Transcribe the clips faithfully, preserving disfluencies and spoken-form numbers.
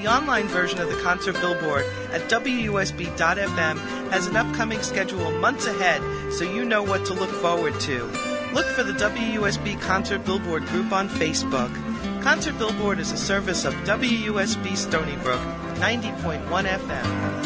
The online version of the Concert Billboard at W U S B dot F M has an upcoming schedule months ahead, so you know what to look forward to. Look for the W U S B Concert Billboard group on Facebook. Concert Billboard is a service of W U S B Stony Brook, ninety point one F M.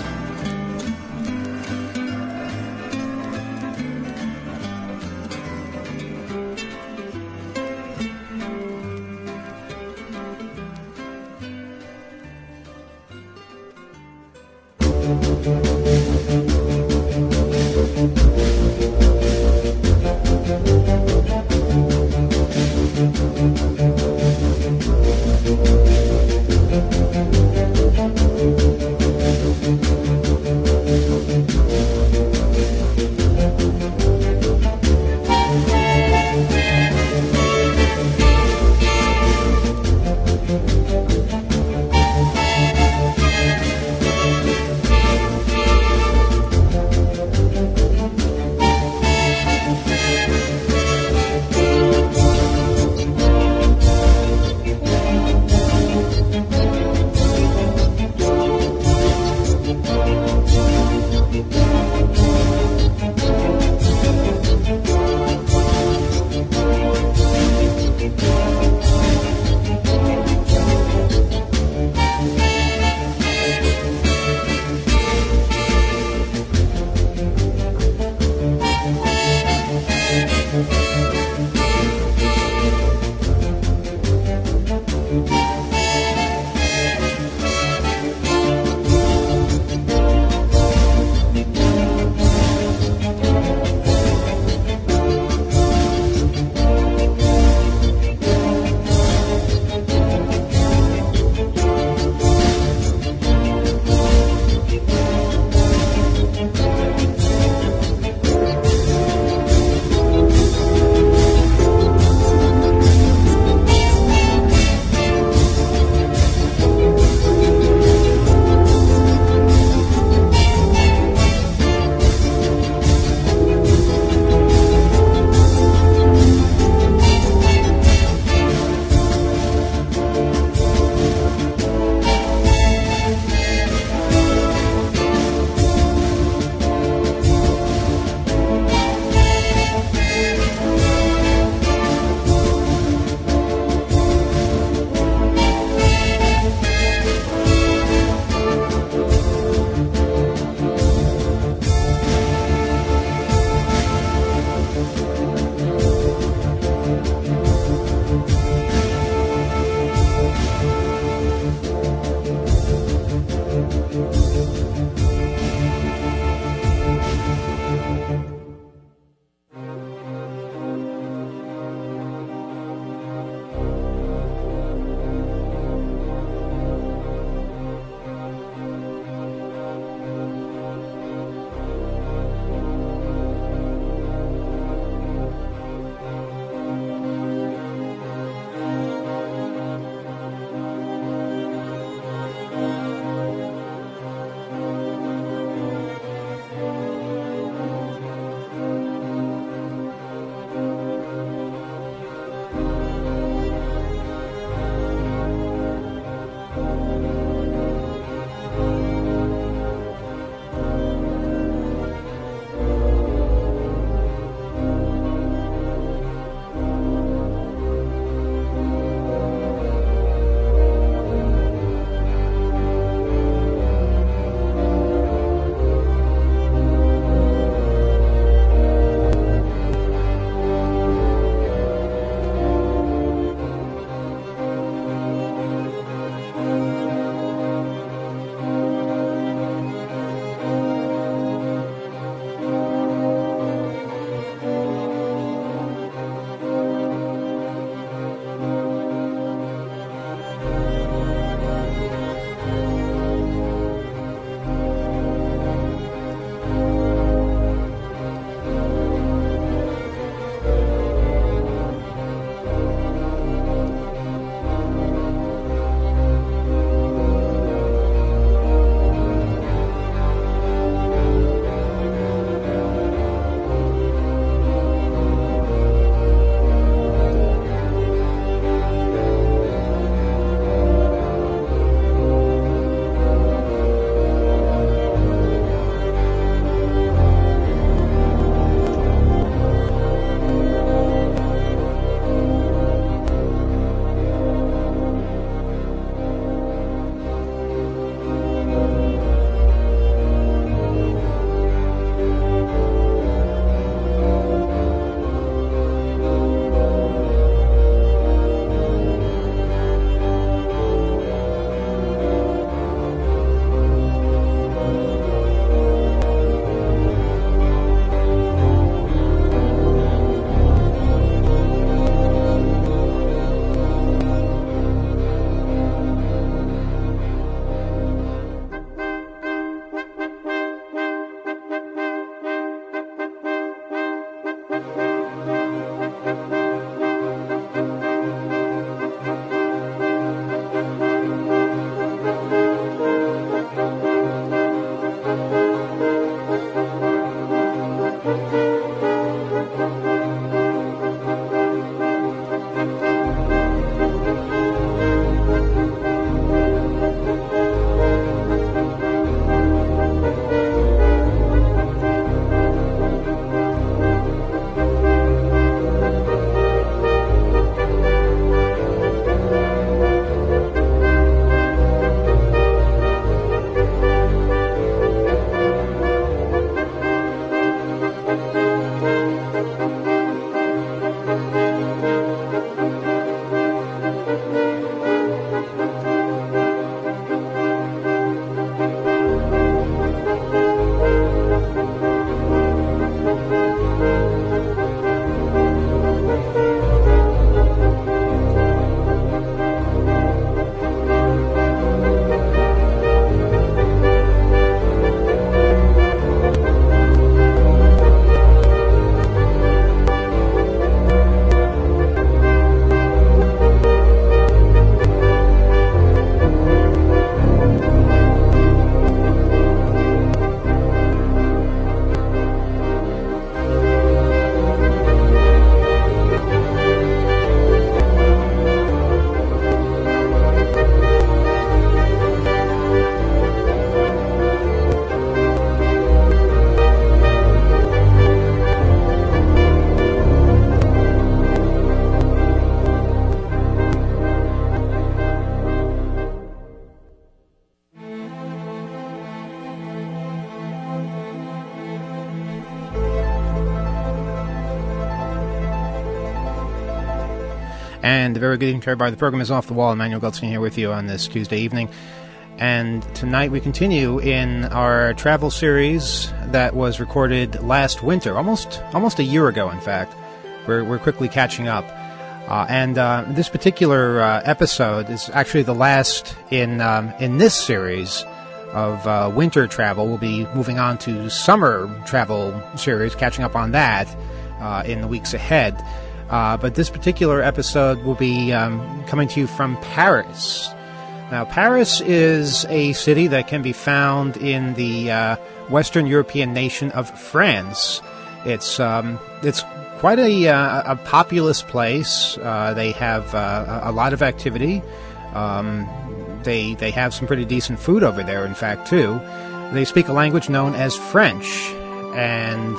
And a very good evening to everybody. The program is Off the Wall. Emmanuel Goldstein here with you on this Tuesday evening. And tonight we continue in our travel series that was recorded last winter, almost almost a year ago, in fact. We're, we're quickly catching up. Uh, and uh, this particular uh, episode is actually the last in um, in this series of uh, winter travel. We'll be moving on to summer travel series, catching up on that uh, in the weeks ahead. Uh, but this particular episode will be um, coming to you from Paris. Now, Paris is a city that can be found in the uh, Western European nation of France. It's um, it's quite a, uh, a populous place. Uh, they have uh, a lot of activity. Um, they they have some pretty decent food over there, in fact, too. They speak a language known as French, and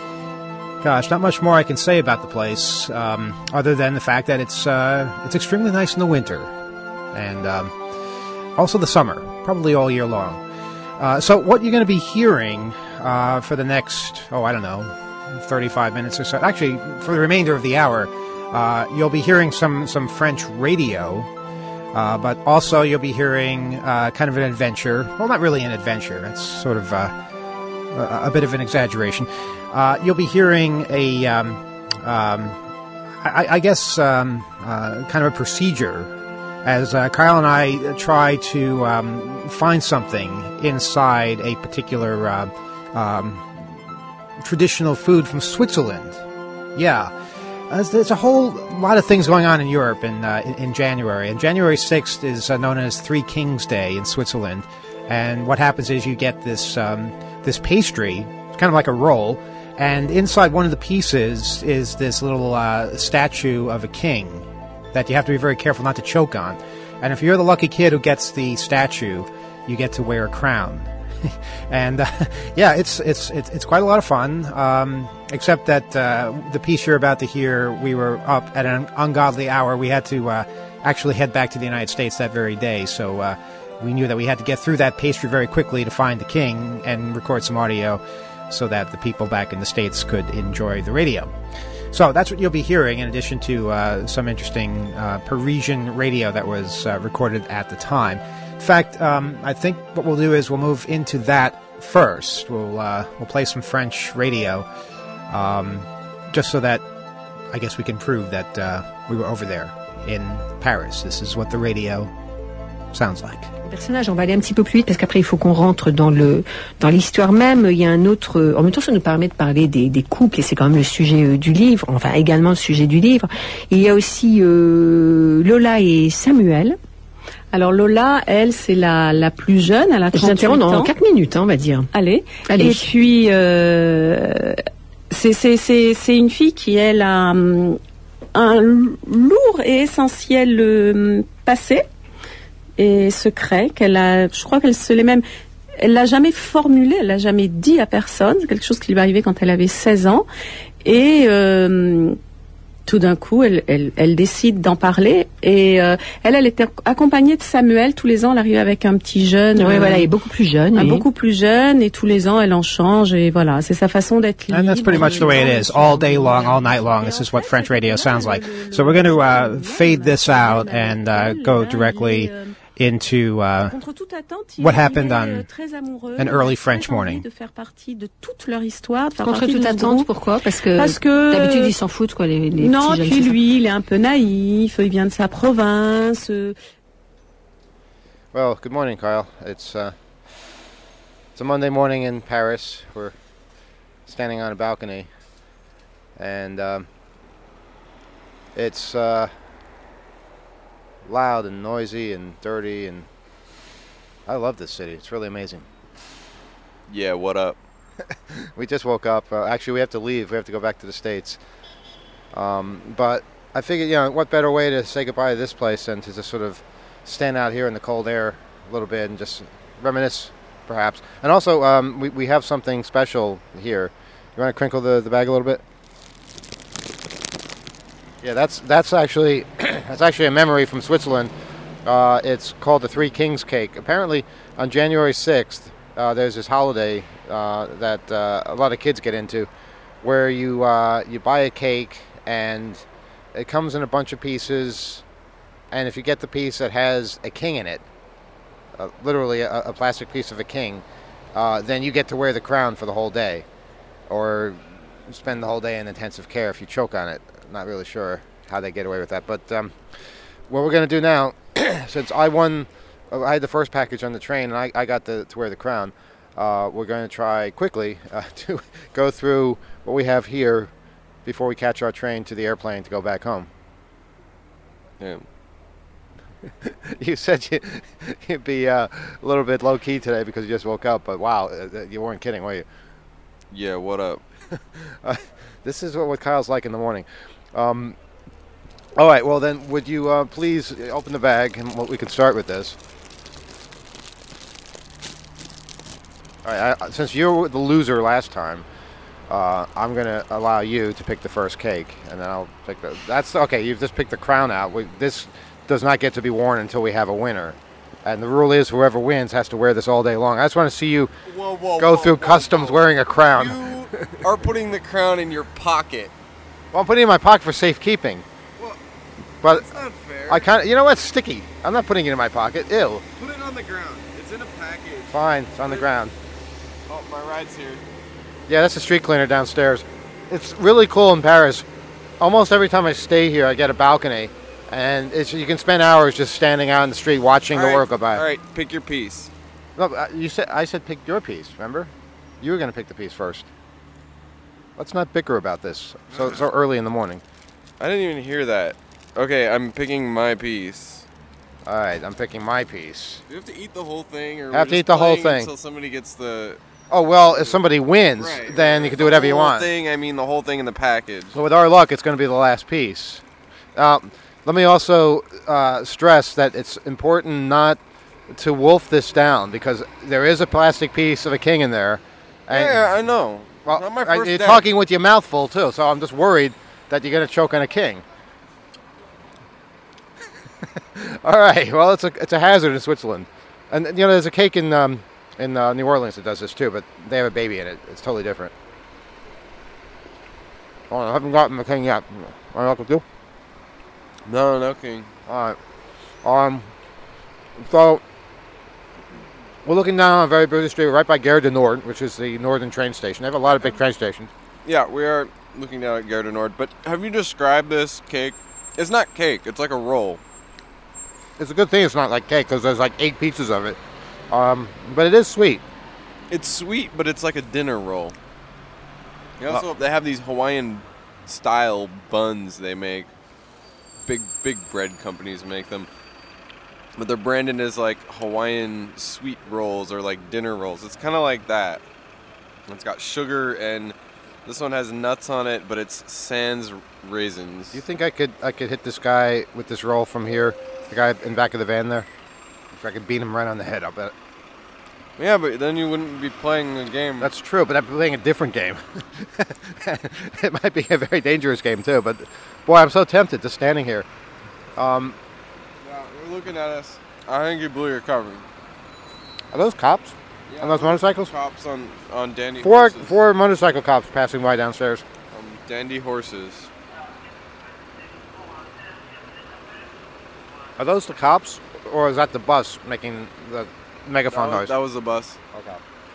gosh, not much more I can say about the place, um, other than the fact that it's uh, it's extremely nice in the winter, and um, also the summer, probably all year long. Uh, so what you're going to be hearing uh, for the next, oh, I don't know, thirty-five minutes or so, actually, for the remainder of the hour, uh, you'll be hearing some, some French radio, uh, but also you'll be hearing uh, kind of an adventure. Well, not really an adventure. It's sort of uh, a, a bit of an exaggeration. Uh, you'll be hearing a, um, um, I, I guess, um, uh, kind of a procedure as uh, Kyle and I try to um, find something inside a particular uh, um, traditional food from Switzerland. Yeah. Uh, there's a whole lot of things going on in Europe in, uh, in, in January. And January sixth is uh, known as Three Kings Day in Switzerland. And what happens is you get this, um, this pastry, it's kind of like a roll, and inside one of the pieces is this little uh, statue of a king that you have to be very careful not to choke on. And if you're the lucky kid who gets the statue, you get to wear a crown. and uh, yeah, it's it's it's it's quite a lot of fun. Um, except that uh, the piece you're about to hear, we were up at an ungodly hour. We had to uh, actually head back to the United States that very day, so uh, we knew that we had to get through that pastry very quickly to find the king and record some audio, so that the people back in the States could enjoy the radio. So that's what you'll be hearing, in addition to uh, some interesting uh, Parisian radio that was uh, recorded at the time. In fact, um, I think what we'll do is we'll move into that first. We'll uh, we'll play some French radio, um, just so that I guess we can prove that uh, we were over there in Paris. This is what the radio sounds like. Personnage, on va aller un petit peu plus vite parce qu'après il faut qu'on rentre dans le dans l'histoire même. Il y a un autre, en même temps ça nous permet de parler des, des couples et c'est quand même le sujet euh, du livre, enfin également le sujet du livre. Il y a aussi euh, Lola et Samuel. Alors Lola, elle, c'est la la plus jeune, elle a trente-huit ans. Je t'interromps dans quatre minutes, hein, on va dire. Allez. Allez. Et puis euh, c'est c'est c'est c'est une fille qui elle a um, un lourd et essentiel euh, passé et secret qu'elle a, je crois qu'elle se l'est même, elle l'a jamais formulé, elle l'a jamais dit à personne, c'est quelque chose qui lui est arrivé quand elle avait seize ans et euh, tout d'un coup elle, elle, elle décide d'en parler et euh, elle, elle était accompagnée de Samuel, tous les ans elle arrive avec un petit jeune, oui, euh, voilà, il est beaucoup plus jeune, un oui. beaucoup plus jeune et tous les ans elle en change et voilà, c'est sa façon d'être libre. And that's pretty much the way it is, all day long, all night long. This is what French radio sounds like. So we're going to uh, fade this out and uh, go directly into uh, what happened on an early French morning. Contre toute attente, pourquoi? Parce que, Parce que d'habitude ils s'en foutent, quoi, les, les non, petits jeunes. puis lui, il est un peu naïf, il vient de sa province. Well, good morning, Kyle. It's uh, it's a Monday morning in Paris. We're standing on a balcony, and um, it's uh, loud and noisy and dirty, and I love this city. It's really amazing. Yeah, what up? We just woke up. Uh, actually, we have to leave. We have to go back to the States. Um, but I figured, you know, what better way to say goodbye to this place than to just sort of stand out here in the cold air a little bit and just reminisce, perhaps. And also, um, we, we have something special here. You want to crinkle the, the bag a little bit? Yeah, that's that's actually that's actually a memory from Switzerland. Uh, it's called the Three Kings Cake. Apparently, on January sixth, uh, there's this holiday uh, that uh, a lot of kids get into, where you uh, you buy a cake and It comes in a bunch of pieces, and if you get the piece that has a king in it, uh, literally a, a plastic piece of a king, uh, then you get to wear the crown for the whole day, or spend the whole day in intensive care if you choke on it. Not really sure how they get away with that, but um, what we're going to do now, since I won, I had the first package on the train, and I, I got to, to wear the crown, uh, we're going to try quickly uh, to go through what we have here before we catch our train to the airplane to go back home. Yeah. You said you, you'd be uh, a little bit low-key today because you just woke up, but wow, uh, you weren't kidding, were you? Yeah, what up? uh, this is what, what Kyle's like in the morning. Um, all right, well then, would you uh, please open the bag, and we can start with this. All right, I, since you were the loser last time, Uh, I'm going to allow you to pick the first cake, and then I'll pick the... That's okay, you've just picked the crown out. We, this does not get to be worn until we have a winner. And the rule is whoever wins has to wear this all day long. I just want to see you whoa, whoa, go whoa, through whoa, customs whoa. wearing a crown. You are putting the crown in your pocket. Well, I'm putting it in my pocket for safekeeping. Well, but that's not fair. I kind of... You know what? It's sticky. I'm not putting it in my pocket. Ew. Put it on the ground. It's in a package. Fine, it's on the ground. Oh, my ride's here. Yeah, that's the street cleaner downstairs. It's really cool in Paris. Almost every time I stay here, I get a balcony, and it's you can spend hours just standing out in the street watching All the right, world go by. All right, pick your piece. No, uh, you said I said pick your piece. Remember, you were going to pick the piece first. Let's not bicker about this so so early in the morning. I didn't even hear that. Okay, I'm picking my piece. All right, I'm picking my piece. Do you have to eat the whole thing, or I have we're to just eat the whole playing thing until somebody gets the? Oh well, if somebody wins, Right, then right. you can do whatever The you whole want. Thing, I mean the whole thing in the package. So with our luck, it's going to be the last piece. Uh, let me also uh, stress that it's important not to wolf this down because there is a plastic piece of a king in there. And, Yeah, I know. well, Not my I- first you're day. talking with your mouth full too, so I'm just worried that you're going to choke on a king. All right. Well, it's a it's a hazard in Switzerland, and you know there's a cake in um, in uh, New Orleans that does this too, but they have a baby in it. It's totally different. Oh, I haven't gotten the king yet. What am I going to do? No, no king. All right. Um. So we're looking down on a very busy street right by Gare du Nord, which is the northern train station. They have a lot of big train stations. Yeah, we are looking down at Gare du Nord, but have you described this cake? It's not cake. It's like a roll. It's a good thing it's not like cake because there's like eight pieces of it. Um, but it is sweet. It's sweet, but it's like a dinner roll. They also Uh, they have these Hawaiian style buns they make. Big big bread companies make them. But they're branded as like Hawaiian sweet rolls or like dinner rolls. It's kind of like that. It's got sugar and this one has nuts on it, but it's sans raisins. Do you think I could I could hit this guy with this roll from here? The guy in back of the van there? If I could beat him right on the head, I'll bet. Yeah, but then you wouldn't be playing a game. That's true, but I'm playing a different game. It might be a very dangerous game too, but boy, I'm so tempted just standing here. Um, Yeah, you're looking at us. I think you blew your cover. are those cops Yeah, on those motorcycles? Cops on, on dandy Four horses. four motorcycle cops passing by downstairs. Um, dandy horses. Are those the cops, or is that the bus making the megaphone That was, noise? that was the bus. Okay.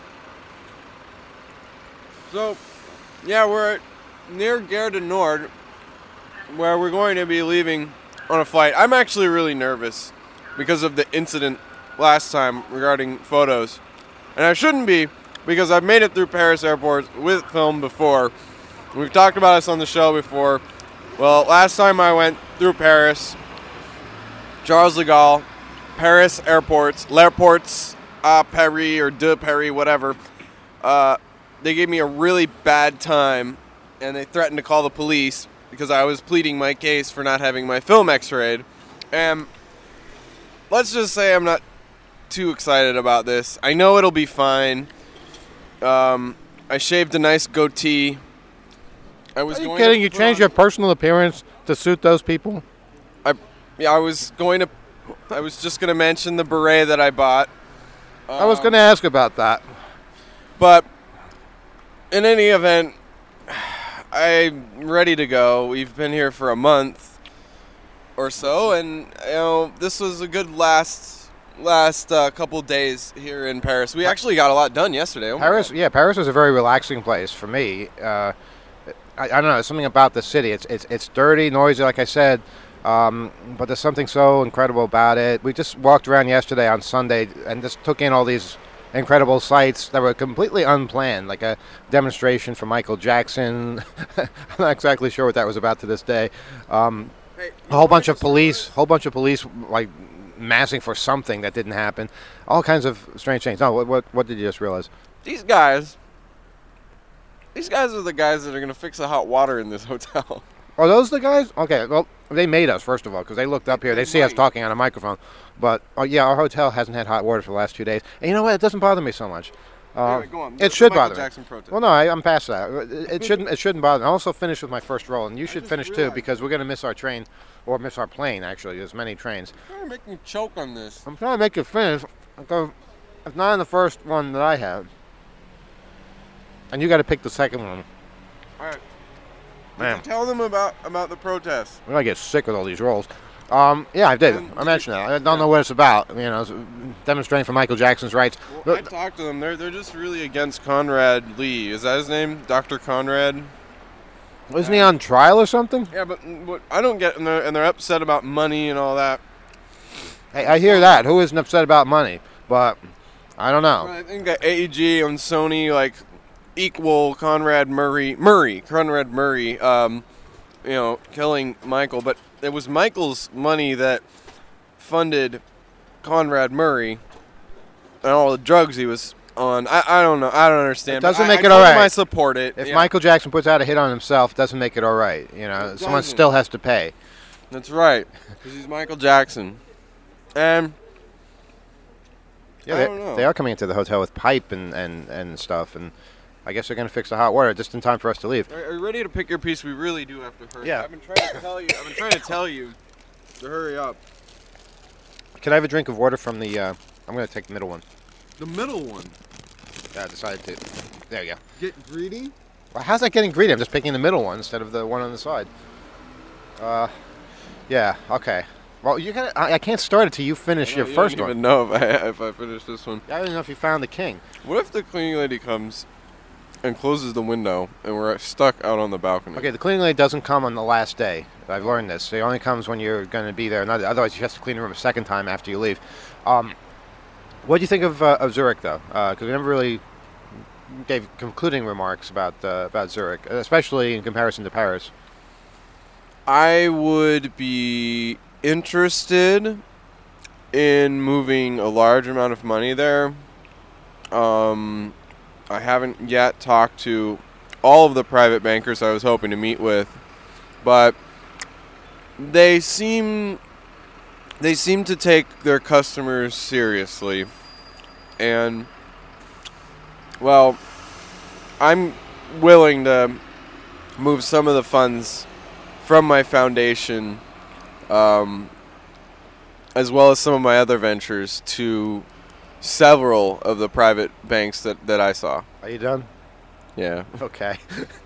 So, yeah, we're near Gare du Nord, where we're going to be leaving on a flight. I'm actually really nervous because of the incident last time regarding photos. And I shouldn't be, because I've made it through Paris airports with film before. We've talked about this on the show before. Well, last time I went through Paris, Charles de Gaulle, Paris airports, l'airports à Paris or de Paris, whatever. Uh, they gave me a really bad time, and they threatened to call the police because I was pleading my case for not having my film x-rayed. And let's just say I'm not too excited about this. I know it'll be fine. Um, I shaved a nice goatee. I was Are you going kidding? to You put changed on- your personal appearance to suit those people? I, yeah, I was going to. I was just going to mention the beret that I bought. I was Um, going to ask about that. But in any event, I'm ready to go. We've been here for a month or so, and you know this was a good last last uh, couple days here in Paris. We actually got a lot done yesterday. Oh Paris, yeah, Paris was a very relaxing place for me. Uh, I, I don't know, there's something about the city. It's it's it's dirty, noisy, like I said, um, but there's something so incredible about it. We just walked around yesterday on Sunday and just took in all these incredible sights that were completely unplanned, like a demonstration for Michael Jackson. I'm not exactly sure what that was about to this day. Um, a whole bunch of police, whole bunch of police, like massing for something that didn't happen. All kinds of strange things. No, what what, what did you just realize? These guys, these guys are the guys that are going to fix the hot water in this hotel. Are those the guys? Okay, well, they made us, first of all, because they looked up here. They see us talking on a microphone. But, oh, yeah, our hotel hasn't had hot water for the last two days. And you know what? It doesn't bother me so much. Uh, anyway, go on. It should Michael bother Jackson me. protest. Well, no, I, I'm past that. It, it shouldn't It shouldn't bother me. I also finished with my first roll, and you should finish, too, because we're going to miss our train, or miss our plane, actually. There's many trains. You're trying to make me choke on this. I'm trying to make it finish. Because it's not in the first one that I have. And you got to pick the second one. All right. Man. Tell them about, about the protest. We're going to get sick with all these rolls. Um, yeah, I did. I mentioned that. I don't know what it's about. You know, it's demonstrating for Michael Jackson's rights. Well, I talked to them. They're they're just really against Conrad Lee. Is that his name? Doctor Conrad? Isn't he on trial or something? Yeah, but what I don't get, and they're, and they're upset about money and all that. Hey, I hear that. Who isn't upset about money? But I don't know. I think that A E G and Sony like equal Conrad Murray, Murray, Conrad Murray, um, you know, killing Michael. But it was Michael's money that funded Conrad Murray and all the drugs he was on. I, I don't know. I don't understand. It doesn't I, make I it told all him right. I support it. If yeah. Michael Jackson puts out a hit on himself, it doesn't make it all right. You know, It someone doesn't. still has to pay. That's right, because he's Michael Jackson. And Yeah, I they, don't know. they are coming into the hotel with pipe and, and, and stuff, and I guess they're going to fix the hot water just in time for us to leave. Are, are you ready to pick your piece? We really do have to hurry. Yeah. I've been trying to tell you. I've been trying to tell you to hurry up. Can I have a drink of water from the? Uh, I'm going to take the middle one. The middle one. Yeah, I decided to. There you go. Get greedy. Well, how's that getting greedy? I'm just picking the middle one instead of the one on the side. Uh, yeah. Okay. Well, you got. I, I can't start it till you finish your you first don't one. even know if I if I finish this one. I don't even know if you found the king. What if the cleaning lady comes and closes the window and we're stuck out on the balcony? Okay, the cleaning lady doesn't come on the last day. I've learned this. It only comes when you're going to be there. Not, otherwise, you have to clean the room a second time after you leave. Um, what do you think of, uh, of Zurich, though? Because we never really gave concluding remarks about uh, about Zurich, especially in comparison to Paris. I would be interested in moving a large amount of money there. Um, I haven't yet talked to all of the private bankers I was hoping to meet with, but they seem they seem to take their customers seriously. And well, I'm willing to move some of the funds from my foundation, um, as well as some of my other ventures, to several of the private banks that, that I saw. Are you done? Yeah. Okay.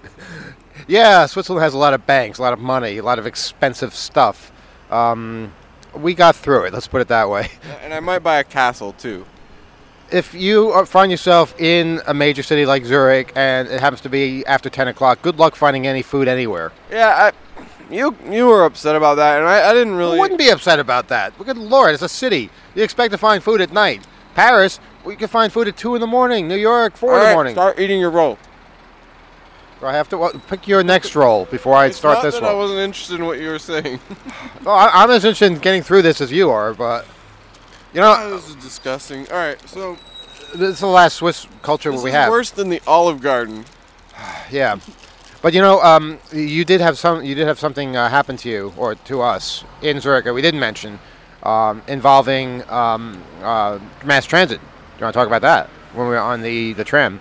Yeah, Switzerland has a lot of banks, a lot of money, a lot of expensive stuff. Um, we got through it, let's put it that way. And I might buy a castle, too. If you are- find yourself in a major city like Zurich and it happens to be after ten o'clock, good luck finding any food anywhere. Yeah, I, you you were upset about that, and I, I didn't really... Who wouldn't be upset about that? Good Lord, it's a city. You expect to find food at night. Paris, we can find food at two in the morning. New York, four All in the right, morning. start eating your roll. Do I have to well, pick your next roll before I It's start not this that one. I wasn't interested in what you were saying. Well, I, I'm as interested in getting through this as you are, but you know, This is disgusting. All right, so this is the last Swiss culture this we is have. worse than the Olive Garden. Yeah, but you know, um, you did have some. You did have something uh, happen to you or to us in Zurich that we didn't mention, um, involving um, uh, mass transit. Do you want to talk about that when we were on the the tram?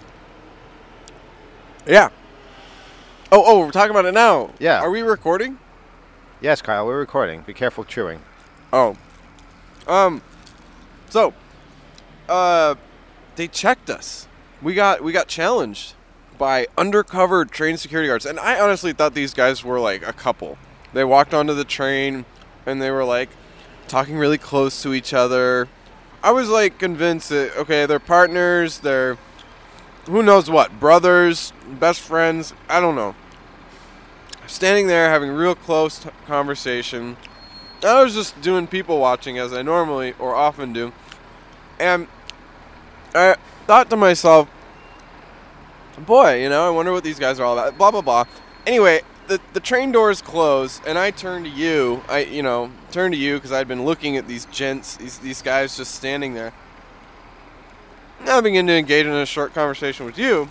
Yeah. Oh, oh, we're talking about it now. Yeah. Are we recording? Yes, Kyle, we're recording. Be careful chewing. Oh. Um. So, uh, they checked us. We got we got challenged by undercover train security guards. And I honestly thought these guys were like a couple. They walked onto the train and they were like talking really close to each other. I was like convinced that, okay, they're partners, they're who knows what, brothers, best friends, I don't know. Standing there having real close t- conversation. I was just doing people watching as I normally or often do. And I thought to myself, boy, you know, I wonder what these guys are all about. Blah, blah, blah. Anyway, the the train doors close, and I turn to you. I, you know, turn to you because I'd been looking at these gents, these, these guys just standing there. Now I begin to engage in a short conversation with you.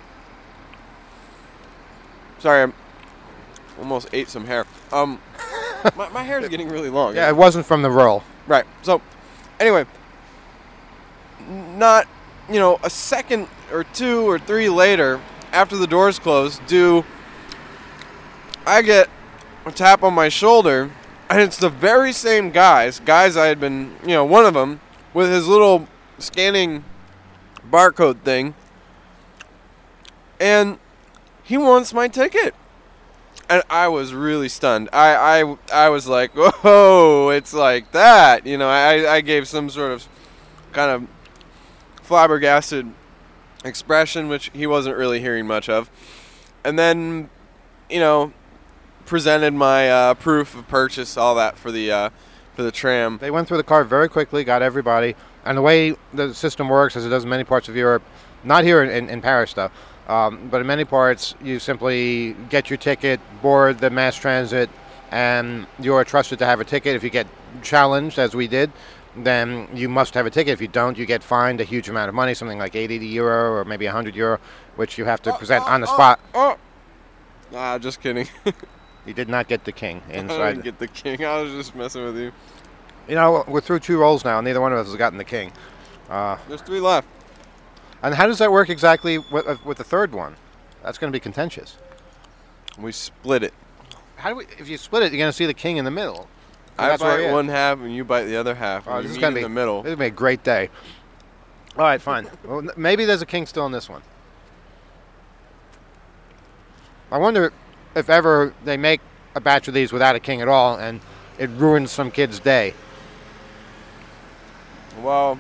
Sorry, I almost ate some hair. Um, my, my hair is getting really long. Yeah, it wasn't from the roll. Right. So, anyway, not, you know, a second or two or three later, after the doors close, do I get a tap on my shoulder, and it's the very same guys, guys I had been, you know, one of them, with his little scanning barcode thing, and he wants my ticket. And I was really stunned. I, I, I was like, whoa, it's like that. You know, I, I gave some sort of kind of flabbergasted expression, which he wasn't really hearing much of. And then, you know, presented my uh, proof of purchase, all that for the uh, for the tram. They went through the card very quickly, got everybody. And the way the system works, as it does in many parts of Europe, not here in, in, in Paris, though, Um, but in many parts, you simply get your ticket, board the mass transit, and you are trusted to have a ticket. If you get challenged, as we did, then you must have a ticket. If you don't, you get fined a huge amount of money, something like eighty euro or maybe one hundred euro, which you have to oh, present oh, on the oh, spot. Oh. Ah, just kidding. You did not get the king inside. I didn't get the king. I was just messing with you. You know, we're through two rolls now, and neither one of us has gotten the king. Uh, There's three left. And how does that work exactly with, with the third one? That's going to be contentious. We split it. How do we? If you split it, you're going to see the king in the middle. I That's where bite he is. one half and you bite the other half. Oh, And this we is meet going to in be the middle. This is going to be a great day. All right, fine. Well, n- maybe there's a king still in this one. I wonder if ever they make a batch of these without a king at all, and it ruins some kid's day. Well,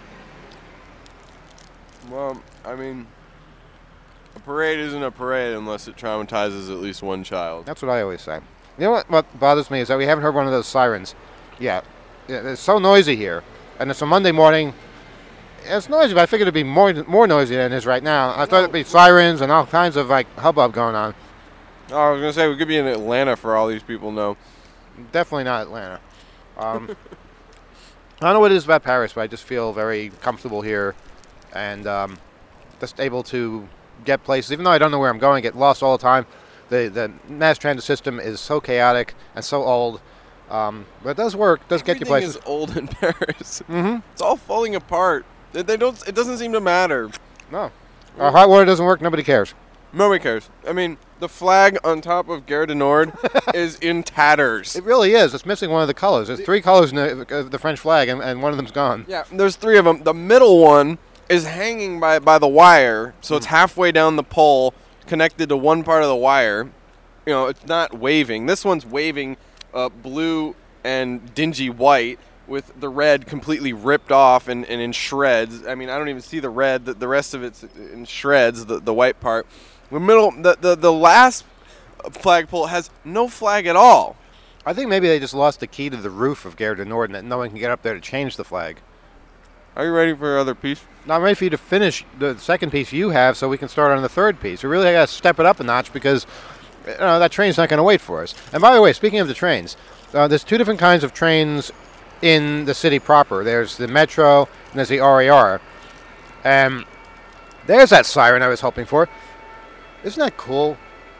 well, I mean, a parade isn't a parade unless it traumatizes at least one child. That's what I always say. You know what, what bothers me is that we haven't heard one of those sirens yet. Yeah, it's so noisy here, and it's a Monday morning. It's noisy, but I figured it'd be more more noisy than it is right now. I thought it'd be sirens and all kinds of like hubbub going on. Oh, I was gonna say we could be in Atlanta for all these people know. Definitely not Atlanta. Um, I don't know what it is about Paris, but I just feel very comfortable here, and um, just able to get places. Even though I don't know where I'm going, I get lost all the time. The the mass transit system is so chaotic and so old, um, but it does work. It does get you Everything places. is old in Paris. Mm-hmm. It's all falling apart. They, they don't. It doesn't seem to matter. No, our hot water doesn't work. Nobody cares. Nobody cares. I mean, the flag on top of Gare du Nord is in tatters. It really is. It's missing one of the colors. There's three colors in the, uh, the French flag, and, and one of them's gone. Yeah, there's three of them. The middle one is hanging by by the wire, so it's halfway down the pole, connected to one part of the wire. You know, it's not waving. This one's waving uh, blue and dingy white, with the red completely ripped off and, and in shreds. I mean, I don't even see the red. The, the rest of it's in shreds, the, the white part. The middle, the, the, the last flagpole has no flag at all. I think maybe they just lost the key to the roof of Gare du Nord, and that no one can get up there to change the flag. Are you ready for your other piece? Now, I'm ready for you to finish the second piece you have so we can start on the third piece. We really got to step it up a notch because you know, that train's not going to wait for us. And by the way, speaking of the trains, uh, there's two different kinds of trains in the city proper. There's the Metro and there's the R A R. And there's that siren I was hoping for. Isn't that cool?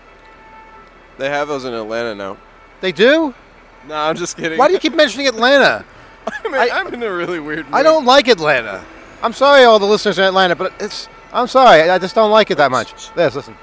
They have those in Atlanta now. They do? No, I'm just kidding. Why do you keep mentioning Atlanta? I mean, I- I'm in a really weird mood. I don't like Atlanta. I'm sorry, all the listeners in Atlanta, but it's. I'm sorry. I just don't like it that much. Yes, listen.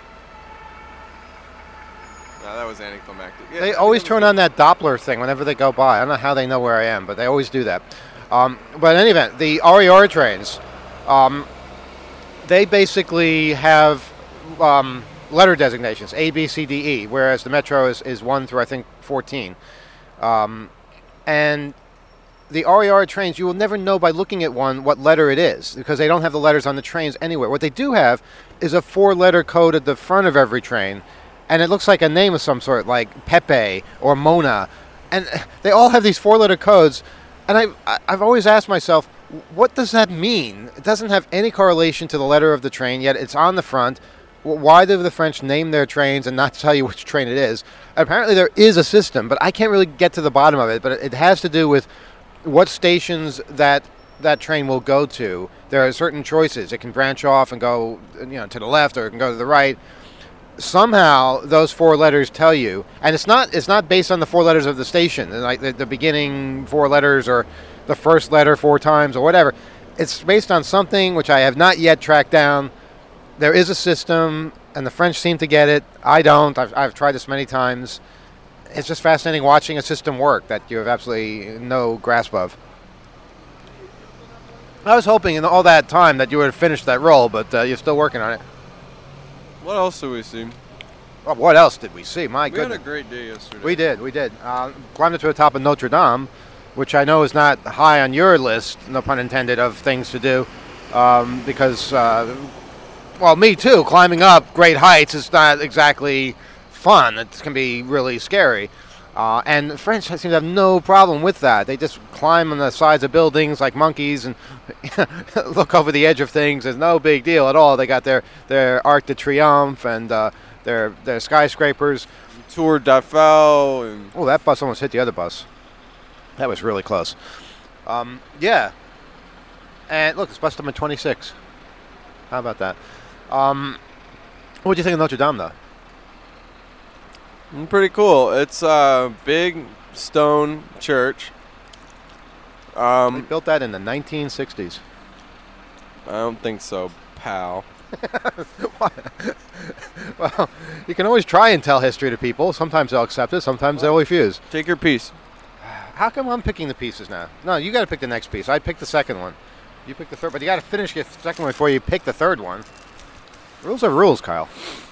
No, that was anticlimactic. Yeah, They I always think it turn was on that Doppler thing whenever they go by. I don't know how they know where I am, but they always do that. Um, but in any event, the R E R trains, um, they basically have um, letter designations, A, B, C, D, E, whereas the Metro is, is one through, I think, fourteen. Um, and the R E R trains, you will never know by looking at one what letter it is, because they don't have the letters on the trains anywhere. What they do have is a four-letter code at the front of every train, and it looks like a name of some sort, like Pepe or Mona. And they all have these four-letter codes, and I've, I've always asked myself, what does that mean? It doesn't have any correlation to the letter of the train, yet it's on the front. Why do the French name their trains and not tell you which train it is? Apparently there is a system, but I can't really get to the bottom of it, but it has to do with what stations that that train will go to. There are certain choices. It can branch off and go, you know, to the left, or it can go to the right. Somehow those four letters tell you, and it's not it's not based on the four letters of the station, like the, the beginning four letters or the first letter four times or whatever. It's based on something which I have not yet tracked down. There is a system, and the French seem to get it. I don't. I've, I've tried this many times. It's just fascinating watching a system work that you have absolutely no grasp of. I was hoping in all that time that you would have finished that role, but uh, you're still working on it. What else did we see? Well, what else did we see? My we goodness. had a great day yesterday. We did, we did. Uh, climbed up to the top of Notre Dame, which I know is not high on your list, no pun intended, of things to do, um, because, uh, well, me too, climbing up great heights is not exactly fun. It can be really scary. Uh, and the French seem to have no problem with that. They just climb on the sides of buildings like monkeys and look over the edge of things. There's no big deal at all. They got their, their Arc de Triomphe and uh, their their skyscrapers. Tour d'Eiffel. And oh, that bus almost hit the other bus. That was really close. Um, yeah. And look, it's bus number twenty-six. How about that? Um, what do you think of Notre Dame, though? Pretty cool. It's a big stone church. Um, they built that in the nineteen sixties. I don't think so, pal. Well, you can always try and tell history to people. Sometimes they'll accept it, sometimes they'll refuse. Take your piece. How come I'm picking the pieces now? No, you got to pick the next piece. I picked the second one. You pick the third, but you got to finish your second one before you pick the third one. Rules are rules, Kyle.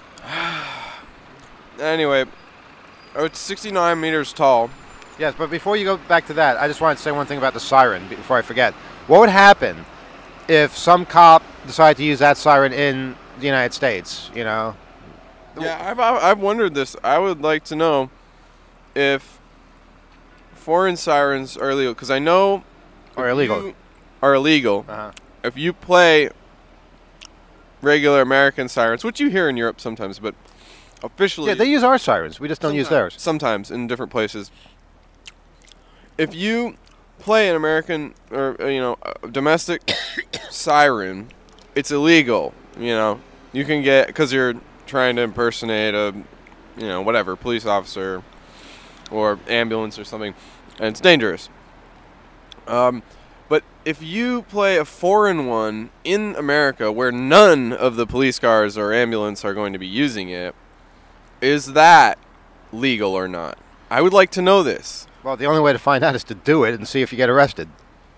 Anyway, oh, it's sixty-nine meters tall. Yes, but before you go back to that, I just wanted to say one thing about the siren before I forget. What would happen if some cop decided to use that siren in the United States, you know? Yeah, I've, I've wondered this. I would like to know if foreign sirens are illegal, because I know... Are illegal. Are illegal. Uh-huh. If you play regular American sirens, which you hear in Europe sometimes, but officially... Yeah, they use our sirens. We just don't use theirs. Sometimes, in different places. If you play an American, or, you know, a domestic siren, it's illegal, you know. You can get, because you're trying to impersonate a, you know, whatever, police officer or ambulance or something, and it's dangerous. Um, but if you play a foreign one in America where none of the police cars or ambulance are going to be using it, is that legal or not? I would like to know this. Well, the only way to find out is to do it and see if you get arrested.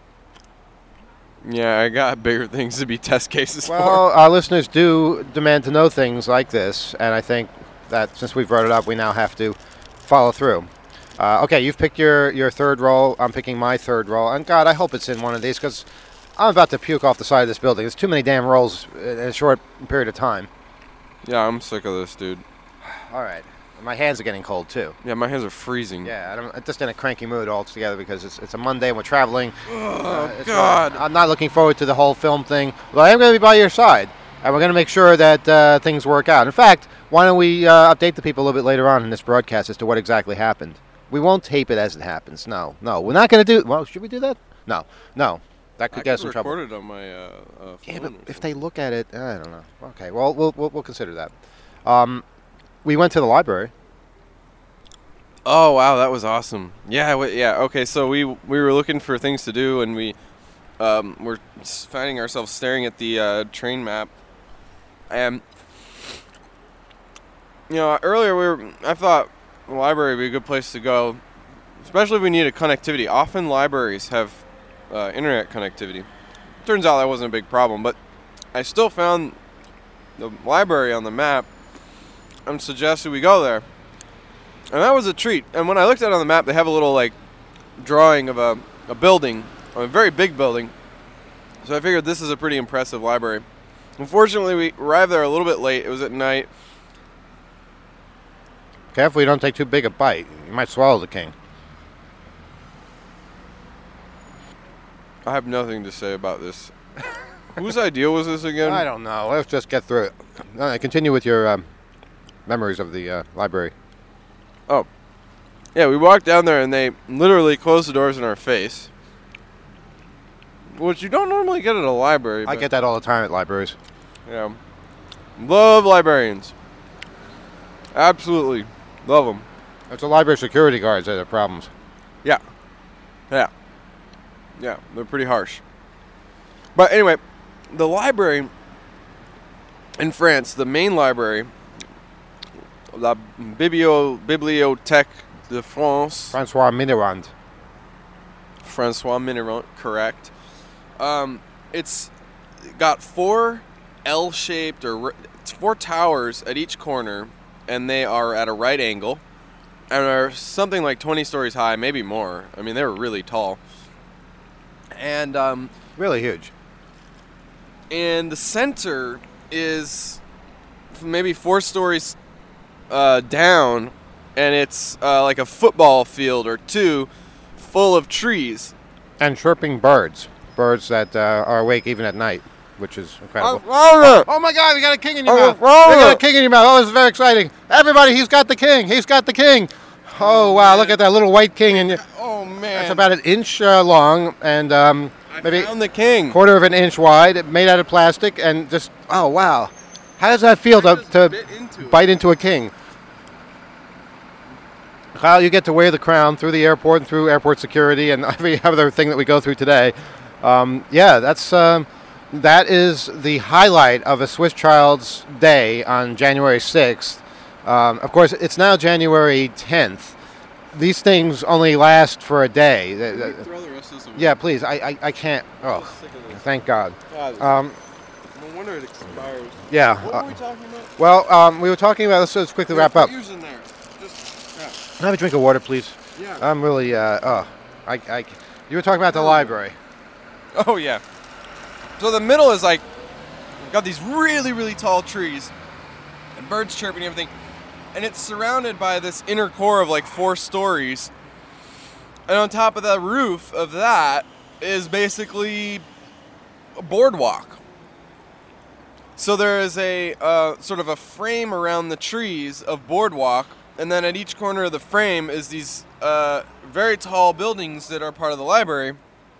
Yeah, I got bigger things to be test cases well, for. Well, our listeners do demand to know things like this, and I think that since we brought it up, we now have to follow through. Uh, okay, you've picked your, your third role. I'm picking my third role. And, God, I hope it's in one of these, because I'm about to puke off the side of this building. There's too many damn roles in a short period of time. Yeah, I'm sick of this, dude. All right. My hands are getting cold, too. Yeah, my hands are freezing. Yeah, I don't, I'm just in a cranky mood altogether because it's, it's a Monday and we're traveling. Oh, uh, God. Not, I'm not looking forward to the whole film thing, but I am going to be by your side, and we're going to make sure that uh, things work out. In fact, why don't we uh, update the people a little bit later on in this broadcast as to what exactly happened. We won't tape it as it happens. No, no. We're not going to do... Well, should we do that? No, no. That could I get us could in trouble. record it on my uh, uh, phone. Yeah, but if they look at it... I don't know. Okay, well, we'll, we'll, we'll consider that. Um, we went to the library. Oh, wow, that was awesome. Yeah, w- yeah. Okay, so we we were looking for things to do, and we um, were finding ourselves staring at the uh, train map. And, you know, earlier we were, I thought the library would be a good place to go, especially if we needed connectivity. Often libraries have uh, internet connectivity. Turns out that wasn't a big problem, but I still found the library on the map and suggested we go there. And that was a treat. And when I looked at it on the map, they have a little like drawing of a, a building, a very big building. So I figured this is a pretty impressive library. Unfortunately, we arrived there a little bit late. It was at night. Careful you don't take too big a bite. You might swallow the king. I have nothing to say about this. Whose idea was this again? I don't know. Let's just get through it. Uh, continue with your um, memories of the uh, library. Oh. Yeah, we walked down there and they literally closed the doors in our face. Which you don't normally get at a library. I get that all the time at libraries. Yeah. Love librarians. Absolutely. Love them. It's the library security guards that have problems. Yeah. Yeah. Yeah, they're pretty harsh. But anyway, the library in France, the main library, La Biblio- Bibliothèque de France. Francois Mitterrand. Francois Mitterrand, correct. Um, it's got four L-shaped or four towers at each corner, and they are at a right angle, and are something like twenty stories high, maybe more. I mean, they were really tall. And um, really huge. And the center is maybe four stories uh, down, and it's uh, like a football field or two full of trees. And chirping birds. Birds that uh, are awake even at night, which is incredible. Oh, oh my God, we got a king in your oh, mouth. oh, We got a king in your mouth. Oh, this is very exciting. Everybody, he's got the king. He's got the king. Oh, wow, look at that little white king. And oh, man. It's about an inch uh, long and um, maybe found the king. quarter of an inch wide, made out of plastic, and just, oh, wow. How does that feel to, to bit into bite into a king? Kyle, you get to wear the crown through the airport and through airport security and every other thing that we go through today. Um, yeah, that's um, that is the highlight of a Swiss Child's Day on January sixth. Um, of course, it's now January tenth. These things only last for a day. Can we throw the rest of this away? Yeah, please. I, I, I can't. Oh, thank God. God, Um, no wonder it expires. yeah. What uh, were we talking about? well, um, we were talking about. Let's just quickly wrap up. Use in there. Just, yeah. Can I have a drink of water, please? Yeah. I'm really. Uh, oh, I, I. You were talking about the library. Oh, yeah. So the middle is like, got these really, really tall trees and birds chirping and everything. And it's surrounded by this inner core of like four stories. And on top of the roof of that is basically a boardwalk. So there is a uh, sort of a frame around the trees of boardwalk. And then at each corner of the frame is these uh, very tall buildings that are part of the library.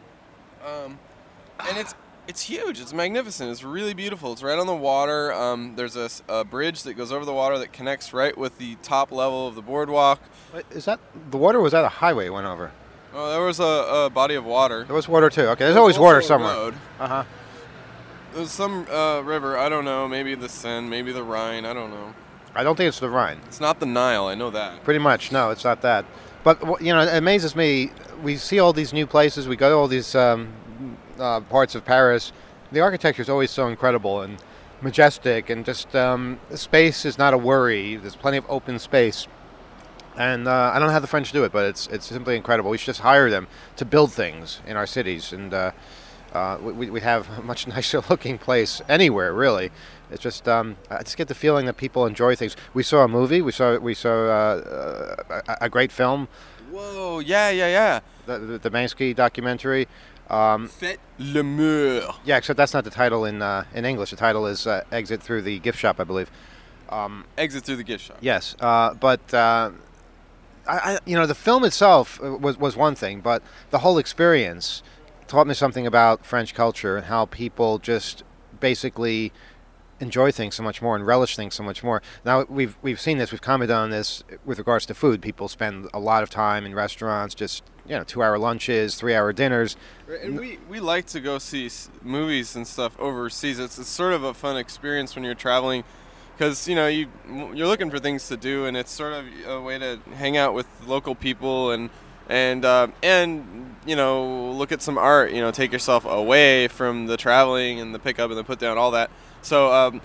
Um, and it's it's huge. It's magnificent. It's really beautiful. It's right on the water. Um, there's a, a bridge that goes over the water that connects right with the top level of the boardwalk. Is that the water? Or was that a highway it went over? Oh, there was a, a body of water. There was water too. Okay, there's There's always water also a somewhere. road. Uh huh. There's some uh, river. I don't know. Maybe the Seine. Maybe the Rhine. I don't know. I don't think it's the Rhine. It's not the Nile. I know that. Pretty much, no, it's not that. But wh- you know, it amazes me. We see all these new places. We go to all these um, uh, parts of Paris. The architecture is always so incredible and majestic, and just um, the space is not a worry. There's plenty of open space, and uh, I don't know how the French do it, but it's it's simply incredible. We should just hire them to build things in our cities, and uh, uh, we we have a much nicer looking place anywhere, really. It's just um, I just get the feeling that people enjoy things. We saw a movie. We saw we saw uh, uh, a, a great film. Whoa! Yeah, yeah, yeah. The the, the Bansky documentary. Um, Faites le mur. yeah, except that's not the title in uh, in English. The title is uh, Exit Through the Gift Shop, I believe. Um, Exit through the gift shop. yes, uh, but uh, I, I you know the film itself was was one thing, but the whole experience taught me something about French culture and how people just basically enjoy things so much more and relish things so much more. Now we've we've seen this, we've commented on this with regards to food. People spend a lot of time in restaurants, just you know, two-hour lunches, three-hour dinners. And we, we like to go see s- movies and stuff overseas. It's, it's sort of a fun experience when you're traveling, because you know you you're looking for things to do, and it's sort of a way to hang out with local people and and uh, and you know look at some art. You know, take yourself away from the traveling and the pickup and the put down, all that. So um,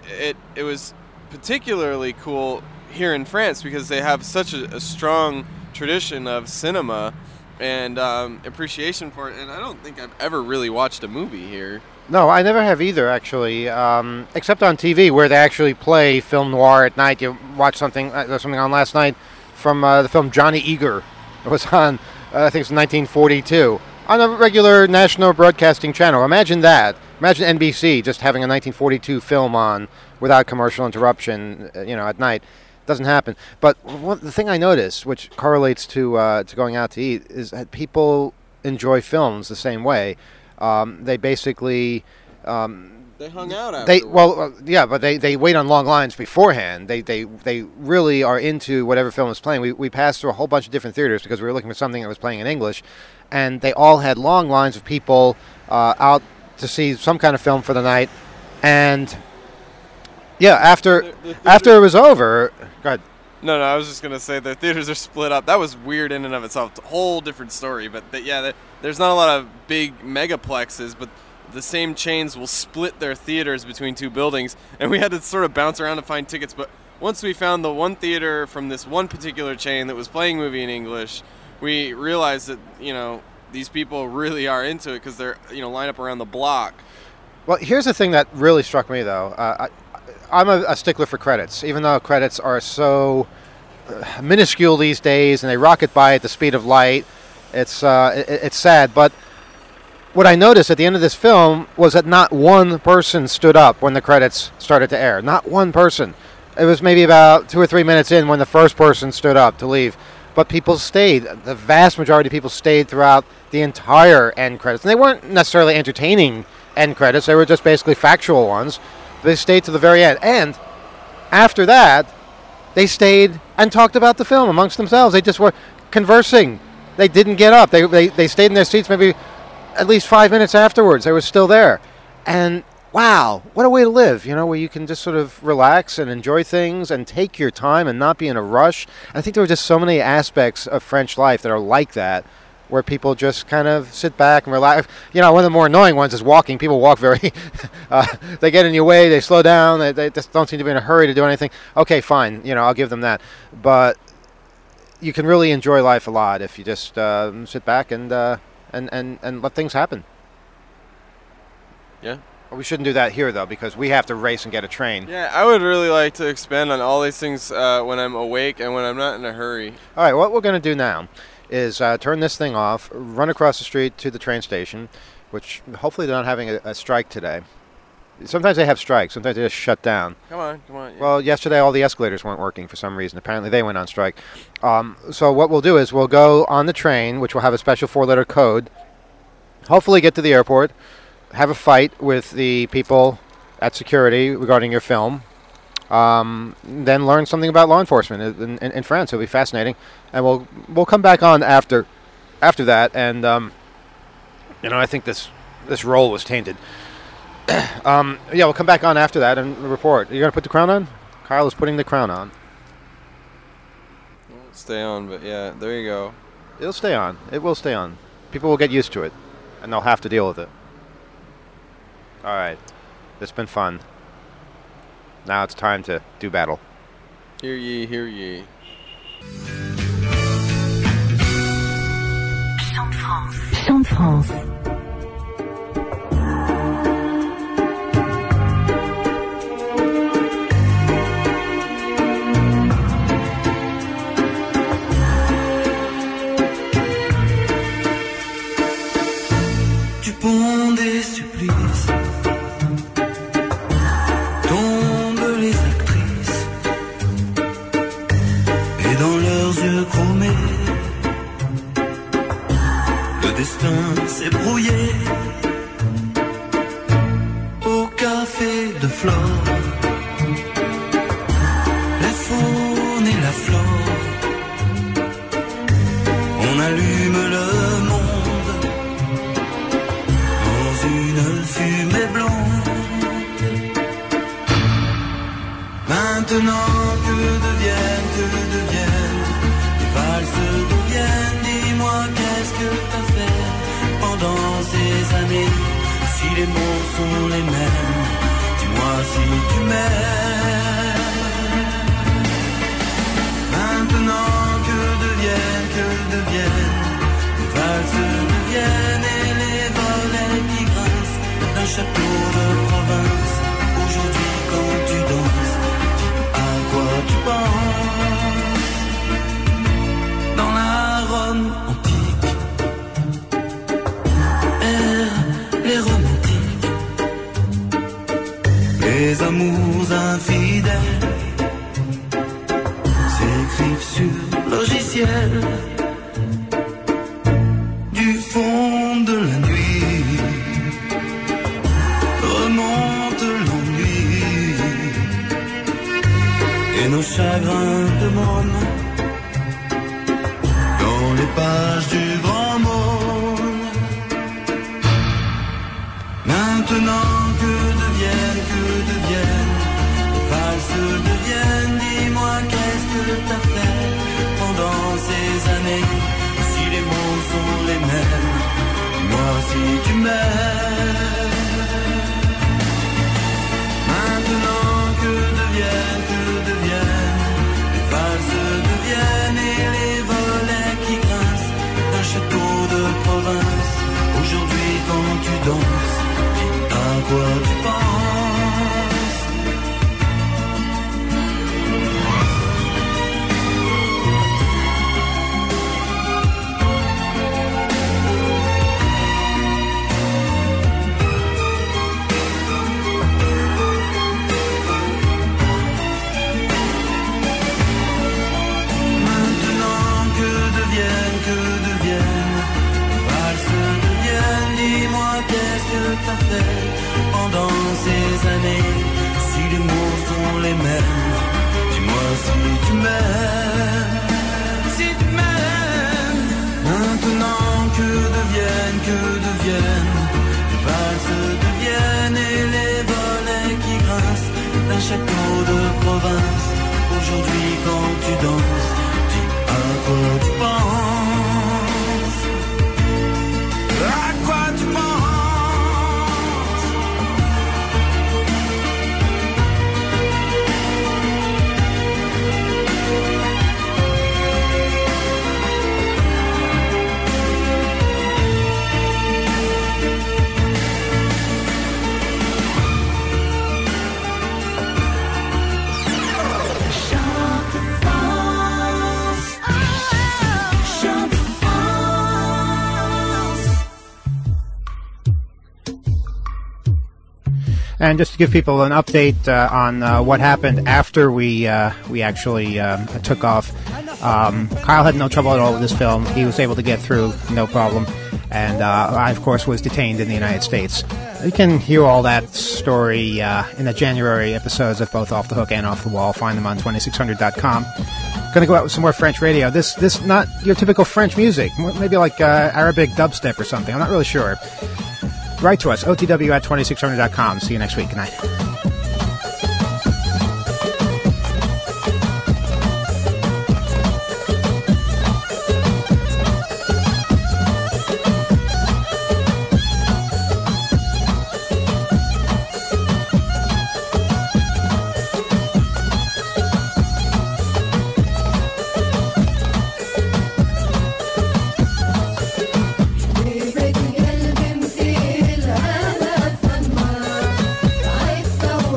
it it was particularly cool here in France because they have such a, a strong tradition of cinema and um, appreciation for it. And I don't think I've ever really watched a movie here. No, I never have either, actually, um, except on T V where they actually play film noir at night. You watch something, uh, there was something on last night from uh, the film Johnny Eager. It was on, uh, I think it was nineteen forty-two, on a regular national broadcasting channel. Imagine that. Imagine N B C just having a nineteen forty-two film on without commercial interruption, uh, you know, at night. Doesn't happen. But one, the thing I noticed, which correlates to uh, to going out to eat, is that people enjoy films the same way. Um, they basically um, they hung out after. They well, uh, yeah, but they, they wait on long lines beforehand. They they they really are into whatever film is playing. We we passed through a whole bunch of different theaters because we were looking for something that was playing in English, and they all had long lines of people uh, out to see some kind of film for the night, and yeah, after the, the after it was over, go ahead. No, no, I was just gonna say the theaters are split up. That was weird in and of itself. It's a whole different story. But the, yeah, the, there's not a lot of big megaplexes, but the same chains will split their theaters between two buildings, and we had to sort of bounce around to find tickets. But once we found the one theater from this one particular chain that was playing a movie in English, we realized that you know these people really are into it because they're you know lined up around the block. Well, here's the thing that really struck me, though. Uh, I, I'm a, a stickler for credits, even though credits are so uh, minuscule these days and they rocket by at the speed of light. It's uh, it, it's sad, but what I noticed at the end of this film was that not one person stood up when the credits started to air. Not one person. It was maybe about two or three minutes in when the first person stood up to leave, but people stayed. The vast majority of people stayed throughout the entire end credits, and they weren't necessarily entertaining end credits. They were just basically factual ones. They stayed to the very end. And after that, they stayed and talked about the film amongst themselves. They just were conversing. They didn't get up. They, they, they stayed in their seats maybe at least five minutes afterwards. They were still there. And wow, what a way to live, you know, where you can just sort of relax and enjoy things and take your time and not be in a rush. I think there were just so many aspects of French life that are like that, where people just kind of sit back and relax. You know, one of the more annoying ones is walking. People walk very, uh, they get in your way, they slow down, they, they just don't seem to be in a hurry to do anything. Okay, fine, you know, I'll give them that. But you can really enjoy life a lot if you just uh, sit back and, uh, and, and, and let things happen. Yeah. Well, we shouldn't do that here, though, because we have to race and get a train. Yeah, I would really like to expand on all these things uh, when I'm awake and when I'm not in a hurry. All right, what we're going to do now is uh, turn this thing off, run across the street to the train station, which hopefully they're not having a, a strike today. Sometimes they have strikes. Sometimes they just shut down. Come on, come on. Yeah. Well, yesterday all the escalators weren't working for some reason. Apparently they went on strike. Um, so what we'll do is we'll go on the train, which will have a special four-letter code, hopefully get to the airport, have a fight with the people at security regarding your film, Um, then learn something about law enforcement in, in, in France. It'll be fascinating, and we'll we'll come back on after after that. And um, you know, I think this this role was tainted. um, yeah, we'll come back on after that and report. Are you gonna put the crown on? Kyle is putting the crown on. It won't stay on, but yeah, there you go. It'll stay on. It will stay on. People will get used to it, and they'll have to deal with it. All right, it's been fun. Now it's time to do battle. Hear ye, hear ye. Chant de France. Chant de France. Du pont des supplices tombent les actrices, et dans leurs yeux chromés, le destin s'est brouillé. Au café de Flore, la faune et la flore, on allume le monde dans une fumée blonde. Maintenant que deviennent, que deviennent les valses d'où viennent? Dis-moi qu'est-ce que t'as fait pendant ces années? Si les mots sont les mêmes, dis-moi si tu m'aimes. des amours infidèles s'écrivent sur logiciel du fond de la nuit. Remonte l'ennui et nos chagrins de môme dans les pages du grand monde. Maintenant que deviennent, que deviennent, les valses deviennent, dis-moi qu'est-ce que t'as fait pendant ces années, si les mots sont les mêmes, dis-moi si tu m'aimes. Maintenant que deviennent, que deviennent, les valses deviennent et les volets qui grincent d'un château de province. Aujourd'hui quand tu danses, à quoi tu penses? Maintenant que deviennent, que deviennent, les valses deviennent, dis-moi qu'est-ce que t'as fait pendant ces années, si les mots sont les mêmes, dis-moi si tu m'aimes, si tu m'aimes. Maintenant que deviennent, que deviennent, les valses deviennent et les volets qui grincent d'un château de province. Aujourd'hui quand tu danses, dis à quoi tu penses, à quoi tu penses. And just to give people an update uh, on uh, what happened after we uh, we actually um, took off, um, Kyle had no trouble at all with this film. He was able to get through, no problem. And uh, I, of course, was detained in the United States. You can hear all that story uh, in the January episodes of both Off the Hook and Off the Wall. Find them on twenty-six hundred dot com. Going to go out with some more French radio. This, this not your typical French music. Maybe like uh, Arabic dubstep or something. I'm not really sure. Write to us, O T W at twenty-six hundred dot com. See you next week. Good night. قلبي مثيل هذا الثمار عيد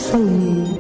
soul.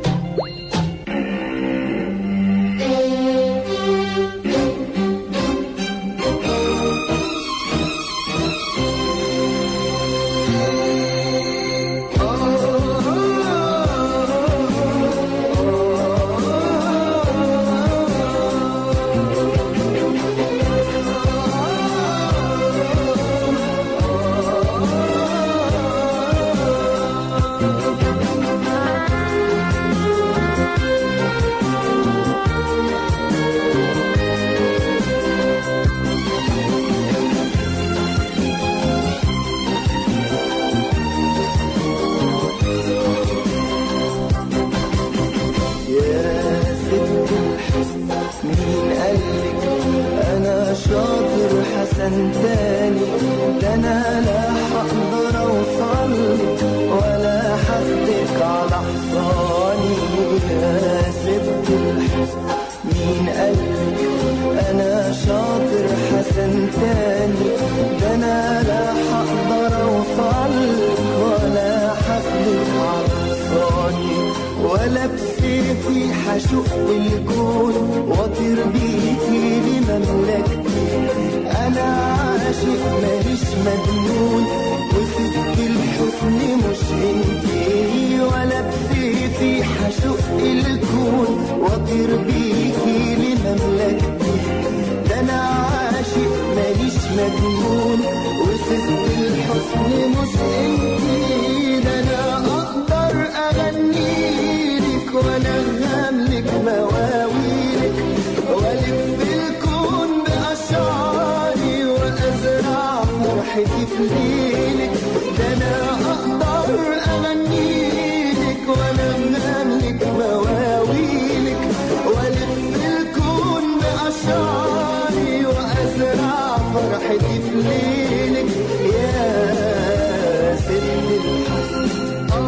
تاني ده انا لا هقدر اوصلك ولا هاخدك على حصاني يا ست الحسن مين قالك انا شاطر حسن تاني ده انا لا هقدر اوصلك ولا هاخدك على حصاني ولا بسيفي هشق الكون واطير بيكي لمملكتي انا عاشق ماليش مجنون وست الحسن مش انتي ولا بسيفي هشق الكون واطير بيكي لمملكتي ده انا عاشق ماليش مجنون وست الحسن مش انتي ده انا اقدر اغنيلك وانغملك مواويلك والف الكون باشعاري وازرع فرحتي في ليلك ده انا اقدر اغنيلك وانغملك مواويلك والف الكون باشعاري وازرع فرحتي في ليلك يا ست الحسن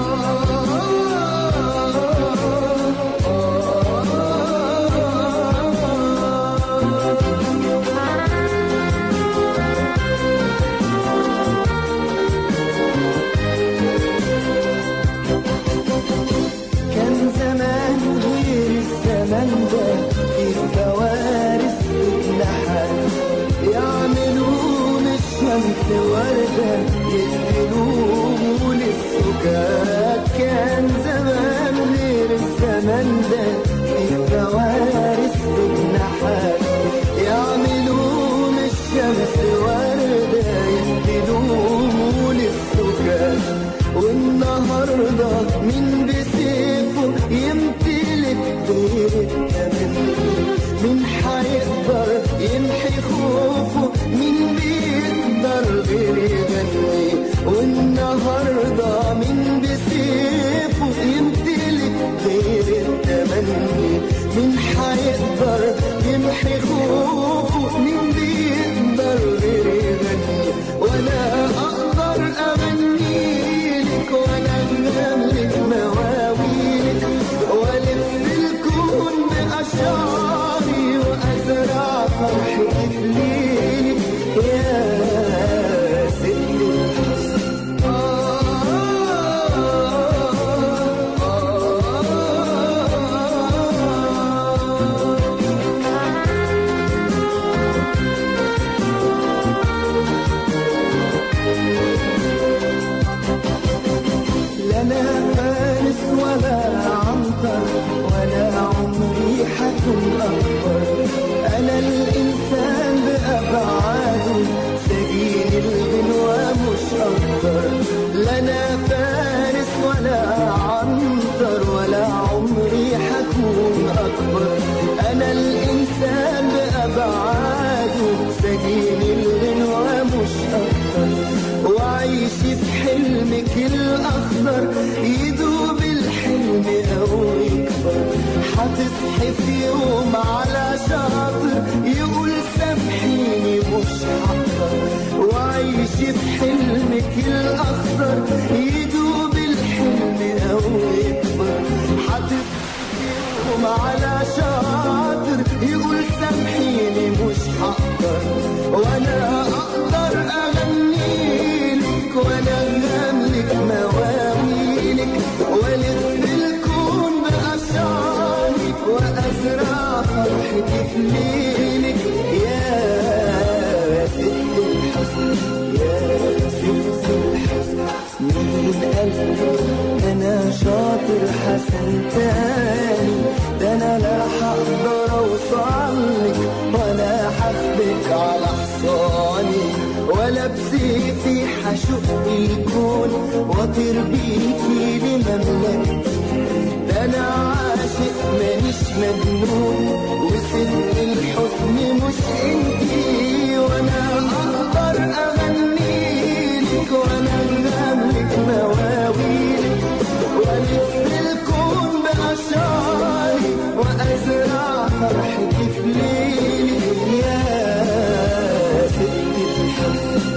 كان زمان غير الزمان ده في كوارث بجناحات يعملوا للشمس وردة يدلوا للسكات كان زمان غير الزمان ده في كوارث بجناحات يعملوا للشمس وردة يدلوا للسكات والنهاردة من بسيفه يمتلك غير التمن من حيقدر يمحي خوفه من بيقدر غير يغني والنهاردة من بسيفه يمتلك غير التمني من حيقدر يمحي خوفه من بيقدر غير يغني وانا اقدر اغنيلك وانا اغنملك مواويلك والف الكون باشعاري وازرع فرحتي في ليلك يا ست الحسن لنا فارس ولا عنتر ولا عمري حكم أكبر أنا الإنسان بأبعاده سجين الغنوة مش أكتر لنا فارس ولا عنتر ولا عمري حكم أكبر أنا الإنسان بأبعاده سجين الغنوة مش أكتر وعيش في حلمك الأخضر يدوب الحلم أو يكبر هتصحي في يوم على شاطر يقول سامحيني مش هقدر وعيش في حلمك الأخضر يدوب الحلم أو يكبر هتصحي في يوم على شاطر يقول سامحيني مش هقدر وانا اقدر اغنيلك وانا اغنملك مواويلك والف الكون وأزرع فرحتي في ليلك يا ست الحسن يا ست الحسن. مين قالك أنا شاطر حسن تاني؟ ده أنا لا هقدر أوصلك ولا حسبك على حصاني، ولا بسيفي حشق الكون واطير بيكي لمملكتي. ده أنا عاشق مانيش مجنون وست الحسن مش انتي، وأنا أقدر أغنيلك وأنا أغنملك مواويلك وألف الكون بأشعاري وأزرع فرحتي في ليلك يا ست الحسن.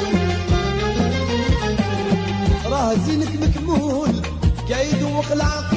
زينك مكمول كيد وخلع